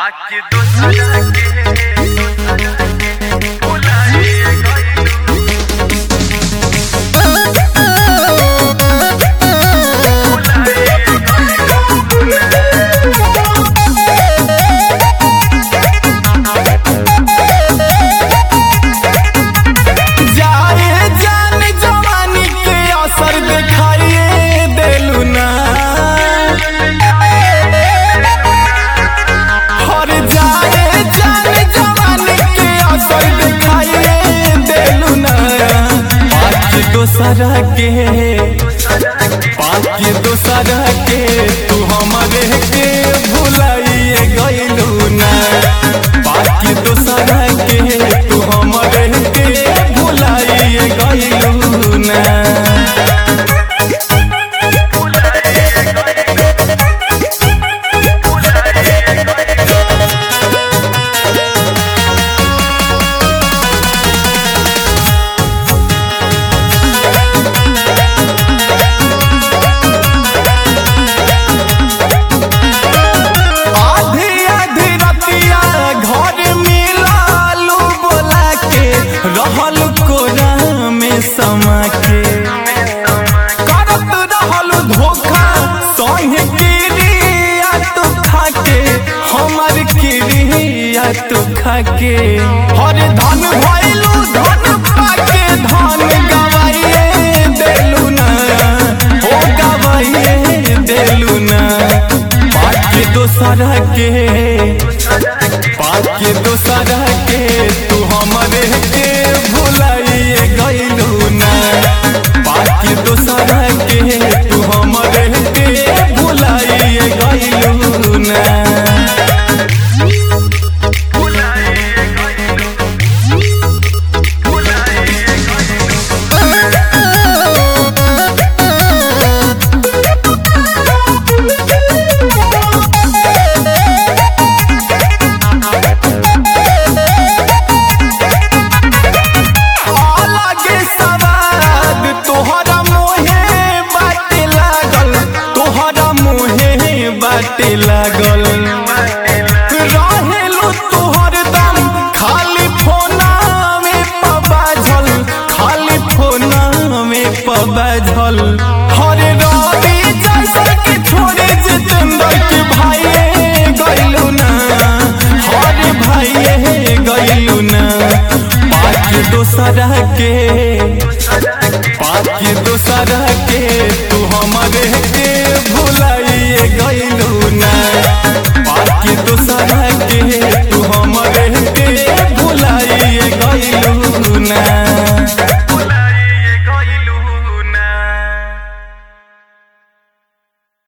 बाकी दूसरा के बुलाए दूसरा के बाकी दूसरा के तू हमारे के भुलाइए गइलू ना। बाकी दूसरा के तू हमारे के भुलाइए गइलू ना। रहल कोरा में समा के करत रहल धोखा संगे किरिया तू खाके हमार किरिया तू खाके हर धन भइलू धन पाके धन गवाइए देलू ना हो गवाइए देलू ना। बाकी दूसरा के बाकी दूसरा के तू हमारे के भुलाइए गइलू ना। बाकी दूसरा के तू हमारे के भुलाइए गइलू ना। बाटे लागल रहेलू तोहर दम खाली फोना में पबाझल खाली फोना में पबाझल। हर रवि जैसा के छोड़े जितेंद्र के भाइये गइलू ना हर भाइये गइलू ना। बाकी दूसरा के बाकी दूसरा के तू हमारे के भुलाइए गइलू ना। बाकी दूसरा के